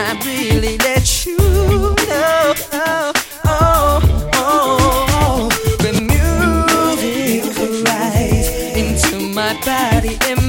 I really let you know. The music right into my body.